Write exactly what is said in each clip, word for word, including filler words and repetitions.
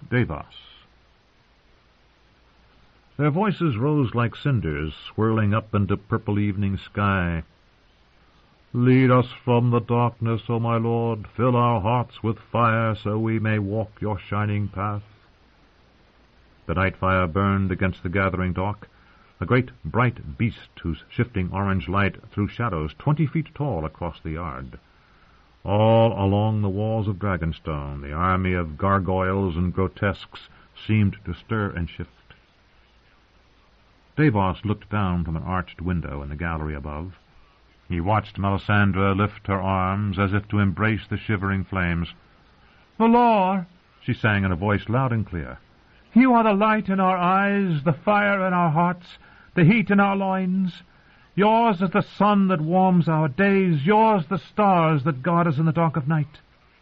Davos. Their voices rose like cinders, swirling up into purple evening sky. Lead us from the darkness, O my Lord, fill our hearts with fire, so we may walk your shining path. The night fire burned against the gathering dark, a great bright beast whose shifting orange light threw shadows twenty feet tall across the yard. All along the walls of Dragonstone, the army of gargoyles and grotesques seemed to stir and shift. Davos looked down from an arched window in the gallery above. He watched Melisandre lift her arms as if to embrace the shivering flames. "Valor," she sang in a voice loud and clear, "you are the light in our eyes, the fire in our hearts, the heat in our loins. Yours is the sun that warms our days, yours the stars that guard us in the dark of night.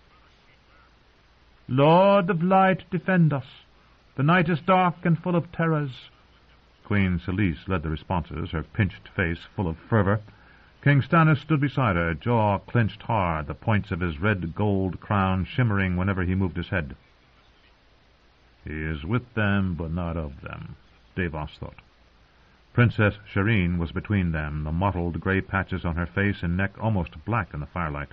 Lord of light, defend us. The night is dark and full of terrors." Queen Selyse led the responses, her pinched face full of fervor. King Stannis stood beside her, jaw clenched hard, the points of his red-gold crown shimmering whenever he moved his head. He is with them, but not of them, Davos thought. Princess Shireen was between them, the mottled grey patches on her face and neck almost black in the firelight.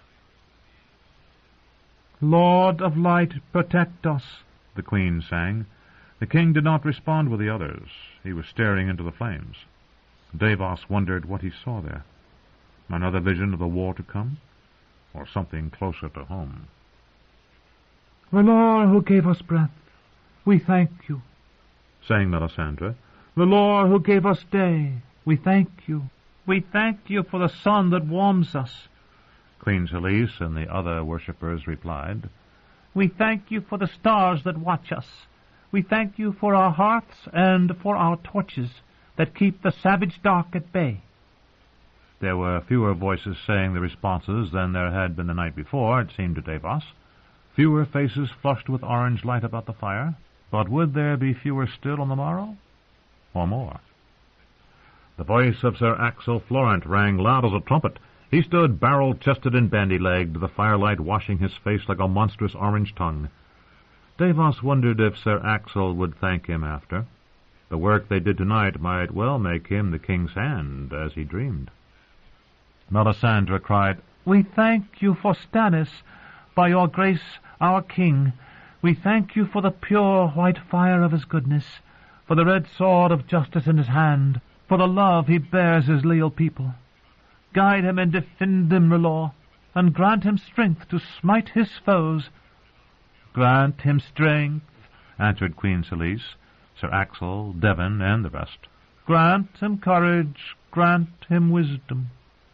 "Lord of light, protect us," the queen sang. The king did not respond with the others. He was staring into the flames. Davos wondered what he saw there. Another vision of the war to come, or something closer to home. "The Lord who gave us breath, we thank you," sang Melisandre. "The Lord who gave us day, we thank you. We thank you for the sun that warms us." Queen Selyse and the other worshippers replied, "We thank you for the stars that watch us. We thank you for our hearths and for our torches that keep the savage dark at bay." There were fewer voices saying the responses than there had been the night before, it seemed to Davos. Fewer faces flushed with orange light about the fire. But would there be fewer still on the morrow? Or more? The voice of Sir Axel Florent rang loud as a trumpet. He stood barrel-chested and bandy-legged, the firelight washing his face like a monstrous orange tongue. Davos wondered if Sir Axel would thank him after. The work they did tonight might well make him the king's hand, as he dreamed. Melisandre cried, "We thank you for Stannis, by your grace, our king. We thank you for the pure white fire of his goodness, for the red sword of justice in his hand, for the love he bears his leal people. Guide him and defend him, R'hllor, and grant him strength to smite his foes." "Grant him strength," answered Queen Selyse, Sir Axel, Devon, and the rest. "Grant him courage, grant him wisdom."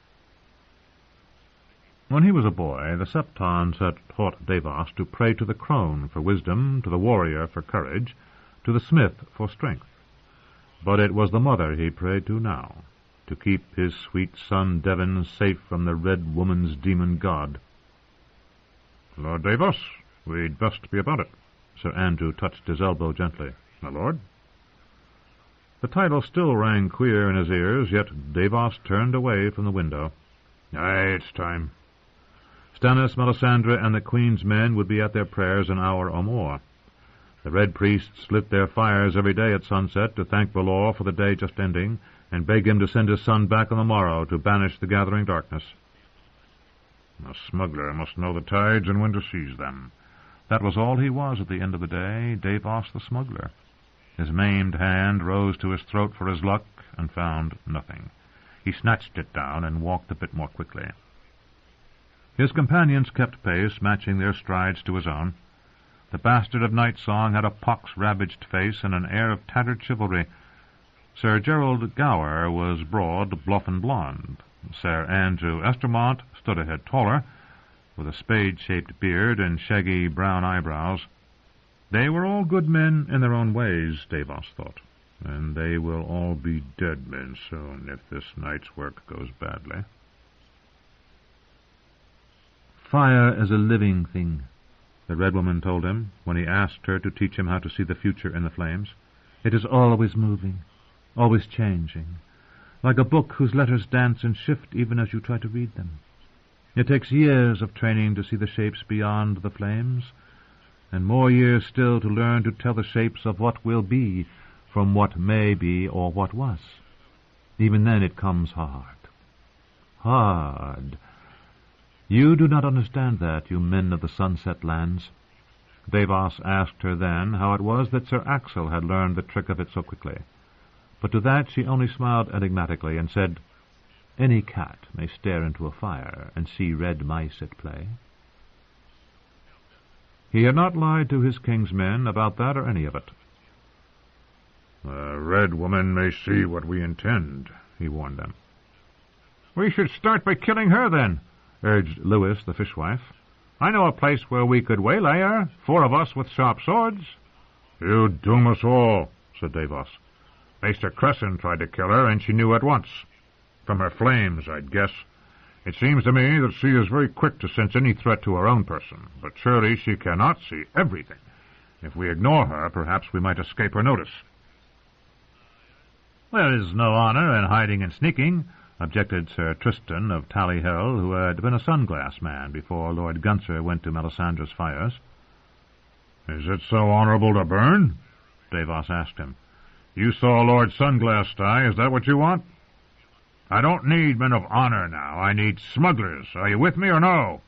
When he was a boy, the Septons had taught Davos to pray to the crone for wisdom, to the warrior for courage, to the smith for strength. But it was the mother he prayed to now, to keep his sweet son Devon safe from the Red Woman's demon god. "Lord Davos, we'd best be about it." Sir Andrew touched his elbow gently. "My lord?" The title still rang queer in his ears, yet Davos turned away from the window. "Aye, it's time." Stannis, Melisandre, and the Queen's men would be at their prayers an hour or more. The Red Priests lit their fires every day at sunset to thank R'hllor for the day just ending, and beg him to send his son back on the morrow to banish the gathering darkness. A smuggler must know the tides and when to seize them. That was all he was at the end of the day, Davos the smuggler. His maimed hand rose to his throat for his luck and found nothing. He snatched it down and walked a bit more quickly. His companions kept pace, matching their strides to his own. The bastard of Night Song had a pox-ravaged face and an air of tattered chivalry. Sir Gerald Gower was broad, bluff, and blond. Sir Andrew Estermont stood a head taller, with a spade-shaped beard and shaggy brown eyebrows. They were all good men in their own ways, Davos thought, and they will all be dead men soon if this night's work goes badly. "Fire is a living thing," the Red Woman told him when he asked her to teach him how to see the future in the flames. "It is always moving, always changing, like a book whose letters dance and shift even as you try to read them. It takes years of training to see the shapes beyond the flames, and more years still to learn to tell the shapes of what will be from what may be or what was. Even then it comes hard. Hard. You do not understand that, you men of the sunset lands. Davos asked her then how it was that Sir Axel had learned the trick of it so quickly. But to that she only smiled enigmatically and said, "Any cat may stare into a fire and see red mice at play." He had not lied to his king's men about that or any of it. "The Red Woman may see what we intend," he warned them. "We should start by killing her, then," urged Lewis, the fishwife. "I know a place where we could waylay her, four of us with sharp swords." "You'd doom us all," said Davos. "Maester Cresson tried to kill her, and she knew at once. From her flames, I'd guess. It seems to me that she is very quick to sense any threat to her own person, but surely she cannot see everything. If we ignore her, perhaps we might escape her notice." "There is no honor in hiding and sneaking," objected Sir Tristan of Tallyhill, who had been a sunglass man before Lord Gunther went to Melisandre's fires. "Is it so honorable to burn?" Davos asked him. "You saw Lord Sunglass die. Is that what you want?" "I don't need men of honor now. I need smugglers. Are you with me or no?"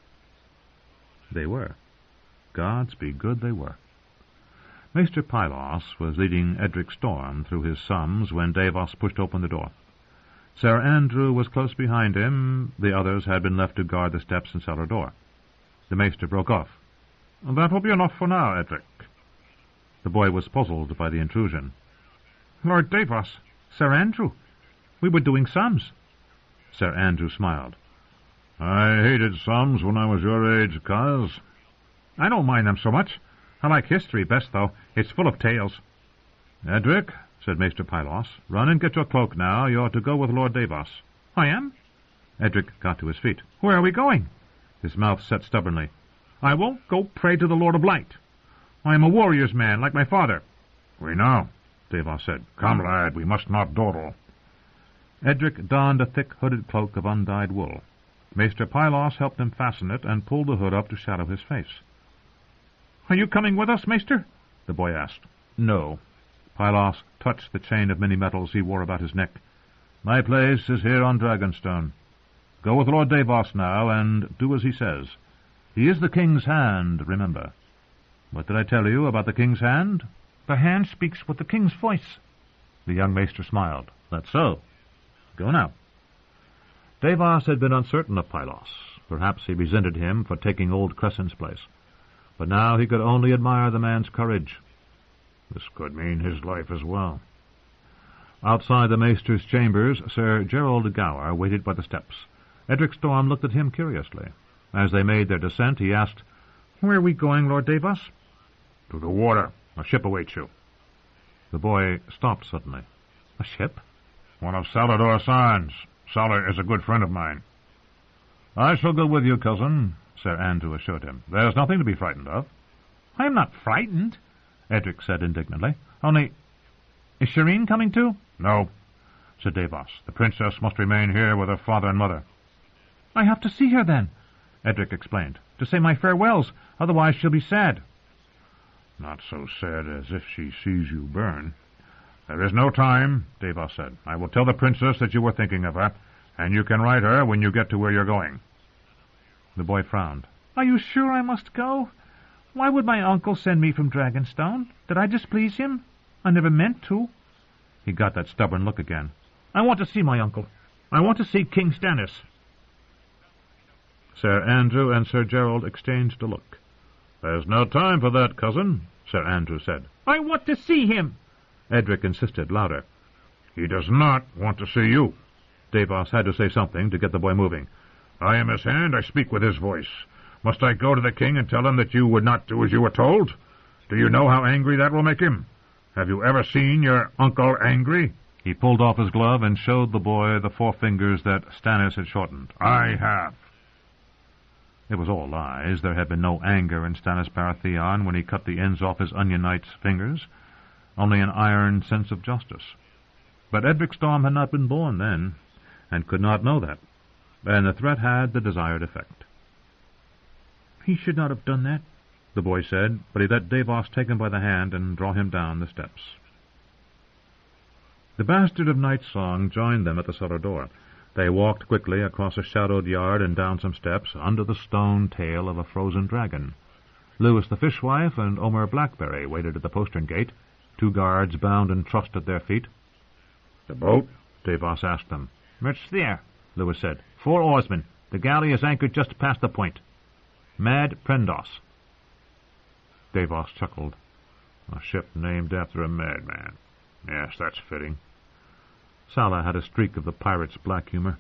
They were. Gods be good they were. Maester Pylos was leading Edric Storm through his sums when Davos pushed open the door. Sir Andrew was close behind him. The others had been left to guard the steps and cellar door. The maester broke off. "That will be enough for now, Edric." The boy was puzzled by the intrusion. "Lord Davos, Sir Andrew, we were doing sums." Sir Andrew smiled. "I hated sums when I was your age, coz." "I don't mind them so much. I like history best, though. It's full of tales." "Edric," said Maester Pylos, "run and get your cloak now. You're to go with Lord Davos." "I am?" Edric got to his feet. "Where are we going?" His mouth set stubbornly. "I won't go pray to the Lord of Light. I am a warrior's man, like my father." "We know," Davos said. "Come, lad, we must not dawdle." Edric donned a thick hooded cloak of undyed wool. Maester Pylos helped him fasten it and pulled the hood up to shadow his face. "Are you coming with us, maester?" the boy asked. "No." Pylos touched the chain of many metals he wore about his neck. "My place is here on Dragonstone. Go with Lord Davos now, and do as he says. He is the king's hand, remember. What did I tell you about the king's hand?" "The hand speaks with the king's voice." The young maester smiled. "That's so. Go now." Davos had been uncertain of Pylos. Perhaps he resented him for taking old Cresson's place. But now he could only admire the man's courage. This could mean his life as well. Outside the maester's chambers, Sir Gerald Gower waited by the steps. Edric Storm looked at him curiously. As they made their descent, he asked, "Where are we going, Lord Davos?" "To the water. A ship awaits you." The boy stopped suddenly. "A ship?" "One of Salador San's. Salar is a good friend of mine." "I shall go with you, cousin," Sir Andrew assured him. "There's nothing to be frightened of." "I am not frightened," Edric said indignantly. "Only, is Shireen coming too?" "No," said Davos. "The princess must remain here with her father and mother." "I have to see her, then," Edric explained, "to say my farewells. Otherwise she'll be sad." "Not so sad as if she sees you burn." "There is no time," Davos said. "I will tell the princess that you were thinking of her, and you can write her when you get to where you're going." The boy frowned. "Are you sure I must go? Why would my uncle send me from Dragonstone? Did I displease him? I never meant to." He got that stubborn look again. "I want to see my uncle. I want to see King Stannis." Sir Andrew and Sir Gerald exchanged a look. "There's no time for that, cousin," Sir Andrew said. "I want to see him," Edric insisted louder. "He does not want to see you." Davos had to say something to get the boy moving. "I am his hand. I speak with his voice. Must I go to the king and tell him that you would not do as you were told? Do you know how angry that will make him? Have you ever seen your uncle angry?" He pulled off his glove and showed the boy the four fingers that Stannis had shortened. "I have." It was all lies. There had been no anger in Stannis Baratheon when he cut the ends off his onion knight's fingers, only an iron sense of justice. But Edric Storm had not been born then, and could not know that, and the threat had the desired effect. "He should not have done that," the boy said, but he let Davos take him by the hand and draw him down the steps. The Bastard of Night Song joined them at the cellar door. They walked quickly across a shadowed yard and down some steps under the stone tail of a frozen dragon. Lewis the fishwife and Omer Blackberry waited at the postern gate, two guards bound and trussed at their feet. "The boat?" Davos asked them. "It's there," Lewis said. "Four oarsmen. The galley is anchored just past the point. Mad Prendos." Davos chuckled. "A ship named after a madman. Yes, that's fitting." Sala had a streak of the pirate's black humor.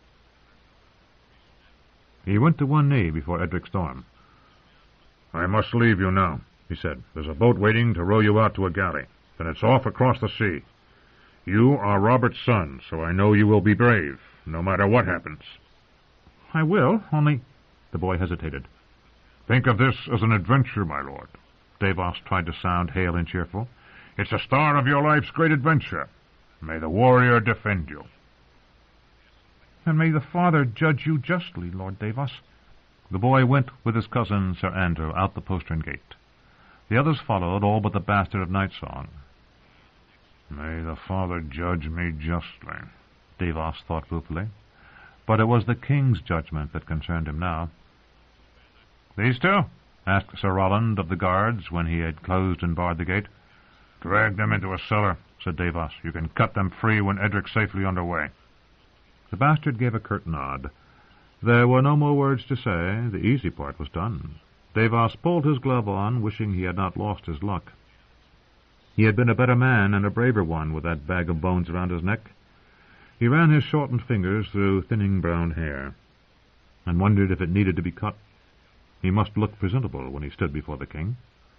He went to one knee before Edric Storm. "I must leave you now," he said. "There's a boat waiting to row you out to a galley. Then it's off across the sea. You are Robert's son, so I know you will be brave, no matter what happens." "I will, only—" The boy hesitated. "Think of this as an adventure, my lord." Davos tried to sound hale and cheerful. "It's the start of your life's great adventure. May the warrior defend you." "And may the Father judge you justly, Lord Davos." The boy went with his cousin Sir Andrew out the postern gate. The others followed, all but the Bastard of Night Song. "May the Father judge me justly," Davos thought ruefully. But it was the king's judgment that concerned him now. "These two?" asked Sir Roland of the guards when he had closed and barred the gate. "Drag them into a cellar," said Davos. "You can cut them free when Edric's safely under way." The bastard gave a curt nod. There were no more words to say. The easy part was done. Davos pulled his glove on, wishing he had not lost his luck. He had been a better man and a braver one with that bag of bones around his neck. He ran his shortened fingers through thinning brown hair, and wondered if it needed to be cut. He must look presentable when he stood before the king.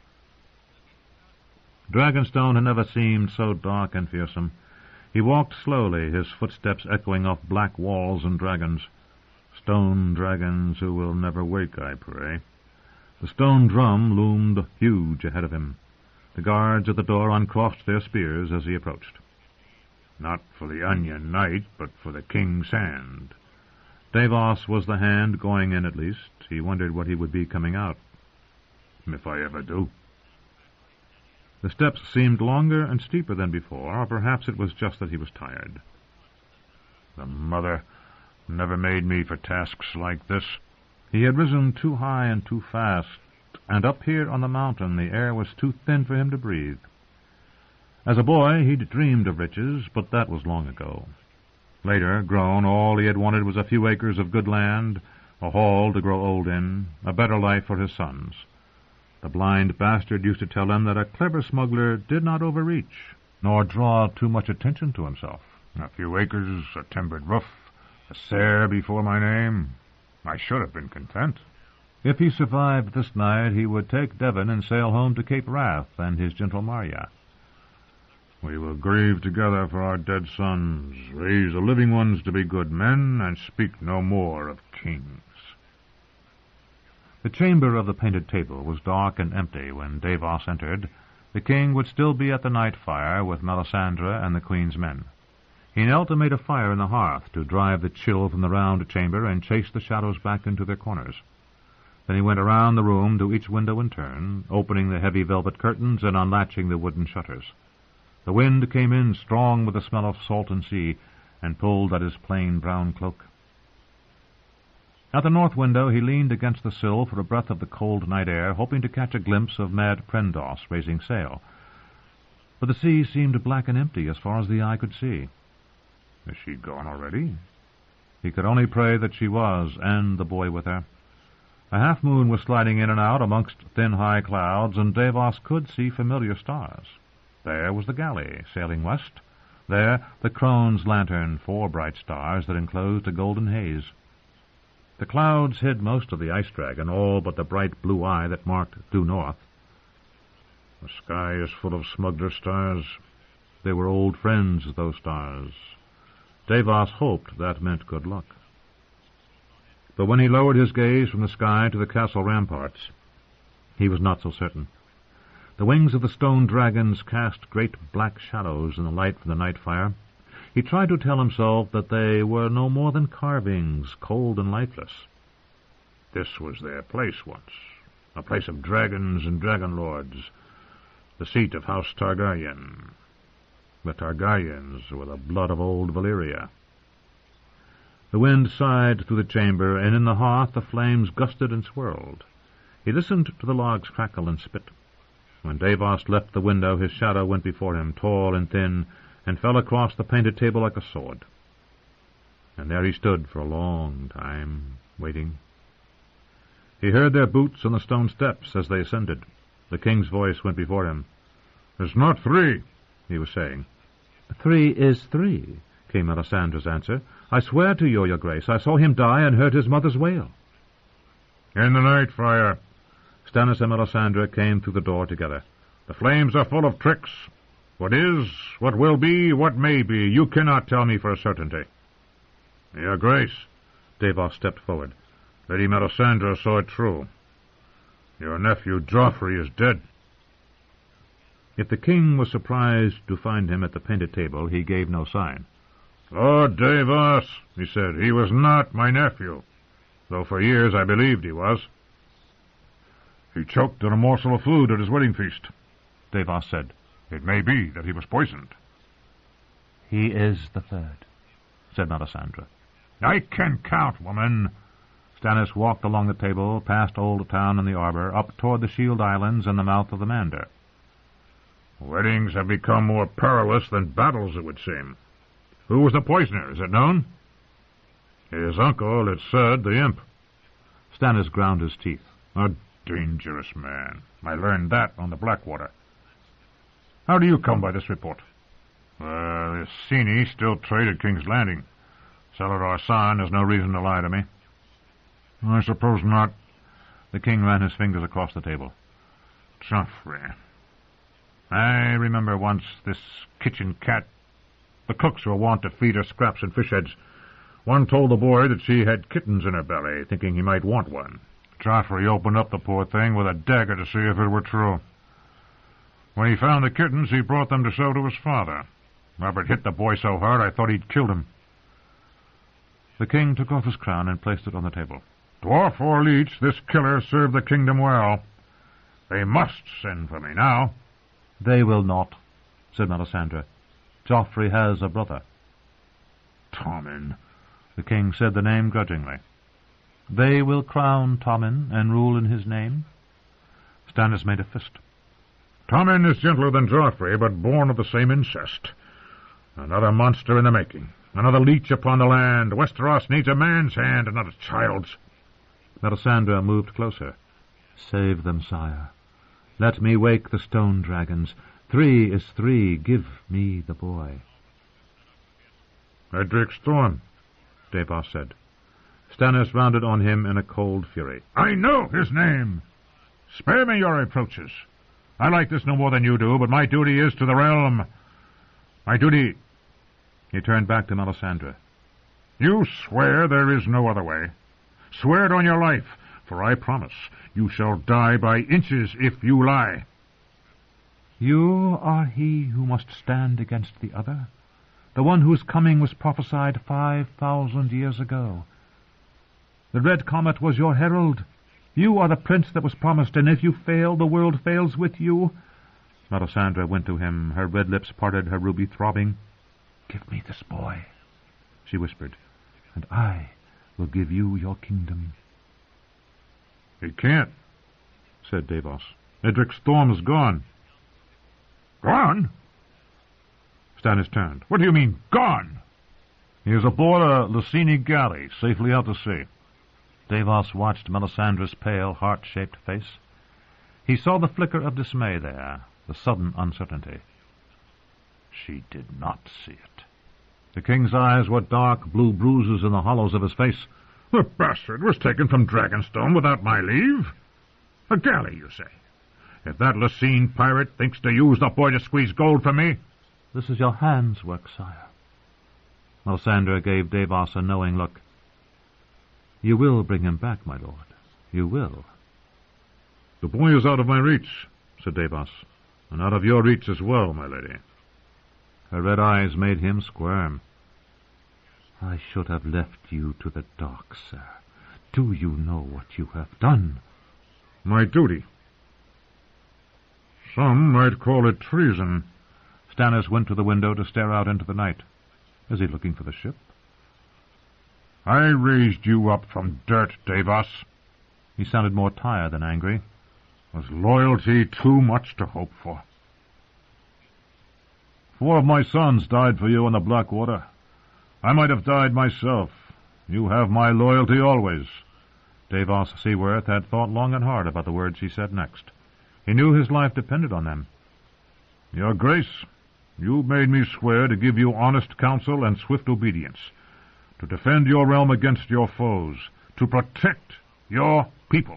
Dragonstone had never seemed so dark and fearsome. He walked slowly, his footsteps echoing off black walls and dragons. Stone dragons who will never wake, I pray. The stone drum loomed huge ahead of him. The guards at the door uncrossed their spears as he approached. "Not for the Onion Knight, but for the King's hand." Davos was the hand going in, at least. He wondered what he would be coming out. "If I ever do." The steps seemed longer and steeper than before, or perhaps it was just that he was tired. The mother never made me for tasks like this. He had risen too high and too fast, and up here on the mountain the air was too thin for him to breathe. As a boy he'd dreamed of riches, but that was long ago. Later, grown, all he had wanted was a few acres of good land, a hall to grow old in, a better life for his sons. The blind bastard used to tell him that a clever smuggler did not overreach, nor draw too much attention to himself. A few acres, a timbered roof, a sair before my name. I should have been content. If he survived this night, he would take Devon and sail home to Cape Wrath and his gentle Marya. We will grieve together for our dead sons, raise the living ones to be good men, and speak no more of kings. The chamber of the painted table was dark and empty when Davos entered. The king would still be at the night fire with Melisandre and the queen's men. He knelt and made a fire in the hearth to drive the chill from the round chamber and chase the shadows back into their corners. Then he went around the room to each window in turn, opening the heavy velvet curtains and unlatching the wooden shutters. The wind came in strong with the smell of salt and sea, and pulled at his plain brown cloak. At the north window he leaned against the sill for a breath of the cold night air, hoping to catch a glimpse of Mad Prendos raising sail. But the sea seemed black and empty as far as the eye could see. Is she gone already? He could only pray that she was, and the boy with her. A half-moon was sliding in and out amongst thin high clouds, and Davos could see familiar stars. There was the galley, sailing west. There, the crone's lantern, four bright stars that enclosed a golden haze. The clouds hid most of the ice dragon, all but the bright blue eye that marked due north. The sky is full of smuggler stars. They were old friends, those stars. Davos hoped that meant good luck. But when he lowered his gaze from the sky to the castle ramparts, he was not so certain. The wings of the stone dragons cast great black shadows in the light from the night fire. He tried to tell himself that they were no more than carvings, cold and lifeless. This was their place once. a place of dragons and dragon lords, the seat of House Targaryen. The Targaryens were the blood of old Valyria. The wind sighed through the chamber, and in the hearth the flames gusted and swirled. He listened to the logs crackle and spit. When Davos left the window, his shadow went before him, tall and thin, and fell across the painted table like a sword. And there he stood for a long time, waiting. He heard their boots on the stone steps as they ascended. The king's voice went before him. "It's not three," he was saying. "Three is three," came Melisandre's answer. "I swear to you, your grace, I saw him die and heard his mother's wail." "In the night, friar." Stannis and Melisandre came through the door together. "The flames are full of tricks. What is, what will be, what may be, you cannot tell me for a certainty." "Your grace," Davos stepped forward. "Lady Melisandre saw it true. Your nephew Joffrey is dead." If the king was surprised to find him at the painted table, he gave no sign. "Lord Davos," he said, "he was not my nephew, though for years I believed he was." "He choked on a morsel of food at his wedding feast," Davos said. "It may be that he was poisoned." "He is the third," said Melisandre. "I can count, woman." Stannis walked along the table, past Old Town and the Arbor, up toward the Shield Islands and the mouth of the Mander. "Weddings have become more perilous than battles, it would seem. Who was the poisoner? Is it known?" "His uncle, it's said, the imp." Stannis ground his teeth. "A dangerous man. I learned that on the Blackwater. How do you come by this report?" "Uh, the Sini still trade at King's Landing. Celador San has no reason to lie to me." "I suppose not." The king ran his fingers across the table. "Joffrey. I remember once this kitchen cat. The cooks were wont to feed her scraps and fish heads. One told the boy that she had kittens in her belly, thinking he might want one. Joffrey opened up the poor thing with a dagger to see if it were true. When he found the kittens, he brought them to show to his father. Robert hit the boy so hard I thought he'd killed him." The king took off his crown and placed it on the table. "Dwarf or leech, this killer served the kingdom well. They must send for me now." "They will not," said Melisandre. "Joffrey has a brother." "Tommen." The king said the name grudgingly. "They will crown Tommen and rule in his name." Stannis made a fist. "Tommen is gentler than Joffrey, but born of the same incest. Another monster in the making. Another leech upon the land. Westeros needs a man's hand and not a child's." Melisandre moved closer. "Save them, sire. Let me wake the stone dragons. Three is three. Give me the boy." "Edric Storm," Davos said. Stannis rounded on him in a cold fury. "I know his name. Spare me your reproaches. I like this no more than you do, but my duty is to the realm. My duty—" He turned back to Melisandre. "You swear there is no other way. Swear it on your life, for I promise you shall die by inches if you lie." "You are he who must stand against the other, the one whose coming was prophesied five thousand years ago. The red comet was your herald. You are the prince that was promised, and if you fail, the world fails with you." Melisandre went to him, her red lips parted, her ruby throbbing. "Give me this boy," she whispered, "and I will give you your kingdom." "He can't," said Davos. "Edric Storm's gone." "Gone?" Stannis turned. "What do you mean, gone?" "He is aboard a Lysini galley, safely out to sea." Davos watched Melisandre's pale, heart-shaped face. He saw the flicker of dismay there, the sudden uncertainty. She did not see it. The king's eyes were dark blue bruises in the hollows of his face. "The bastard was taken from Dragonstone without my leave? A galley, you say? If that Lysine pirate thinks to use the boy to squeeze gold from me—" "This is your hand's work, sire." Melisandre gave Davos a knowing look. "You will bring him back, my lord. You will." "The boy is out of my reach," said Davos, "and out of your reach as well, my lady." Her red eyes made him squirm. "I should have left you to the dark, sir. Do you know what you have done?" My duty. Some might call it treason. Stannis went to the window to stare out into the night. Is he looking for the ship? I raised you up from dirt, Davos. He sounded more tired than angry. Was loyalty too much to hope for? Four of my sons died for you in the Blackwater. I might have died myself. You have my loyalty always. Davos Seaworth had thought long and hard about the words he said next. He knew his life depended on them. Your Grace, you made me swear to give you honest counsel and swift obedience, to defend your realm against your foes, to protect your people.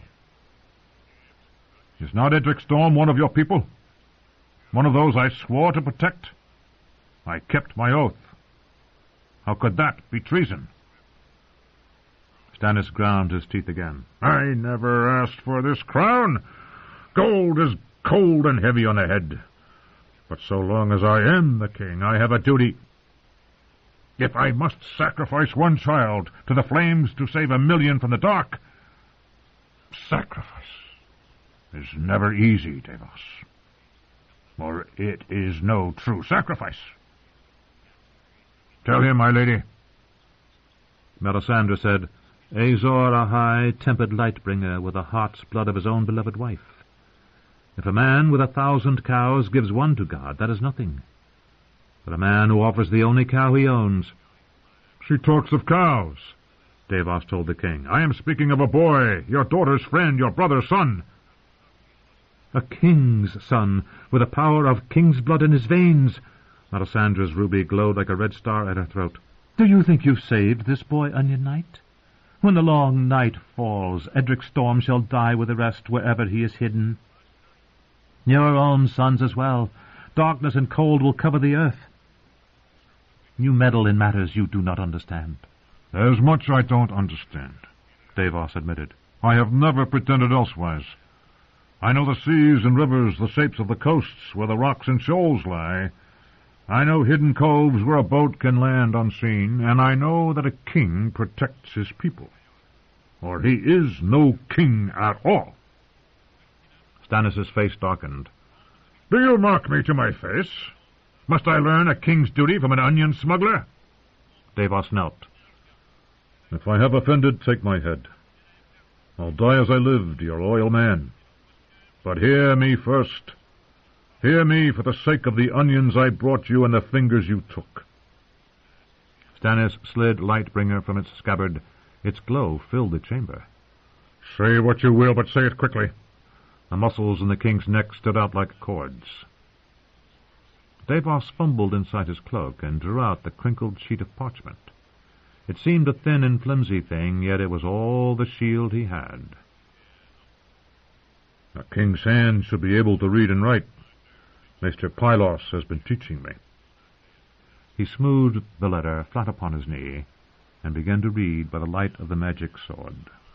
Is not Edric Storm one of your people? One of those I swore to protect? I kept my oath. How could that be treason? Stannis ground his teeth again. I never asked for this crown. Gold is cold and heavy on the head. But so long as I am the king, I have a duty. If I must sacrifice one child to the flames to save a million from the dark, sacrifice is never easy, Davos. Or it is no true sacrifice. Tell him, my lady. Melisandre said, Azor Ahai, tempered Lightbringer, with the heart's blood of his own beloved wife. If a man with a thousand cows gives one to God, that is nothing. But a man who offers the only cow he owns... She talks of cows, Davos told the king. I am speaking of a boy, your daughter's friend, your brother's son. A king's son, with the power of king's blood in his veins. Melisandre's ruby glowed like a red star at her throat. Do you think you've saved this boy, Onion Knight? When the long night falls, Edric Storm shall die with the rest wherever he is hidden. Your own sons as well. Darkness and cold will cover the earth. You meddle in matters you do not understand. There's much I don't understand, Davos admitted. I have never pretended elsewise. I know the seas and rivers, the shapes of the coasts, where the rocks and shoals lie. I know hidden coves where a boat can land unseen, and I know that a king protects his people. Or he is no king at all. Stannis' face darkened. Do you mock me to my face? Must I learn a king's duty from an onion smuggler? Davos knelt. If I have offended, take my head. I'll die as I lived, your loyal man. But hear me first. Hear me for the sake of the onions I brought you and the fingers you took. Stannis slid Lightbringer from its scabbard. Its glow filled the chamber. Say what you will, but say it quickly. The muscles in the king's neck stood out like cords. Davos fumbled inside his cloak and drew out the crinkled sheet of parchment. It seemed a thin and flimsy thing, yet it was all the shield he had. A king's hand should be able to read and write. Maester Pylos has been teaching me. He smoothed the letter flat upon his knee and began to read by the light of the magic sword.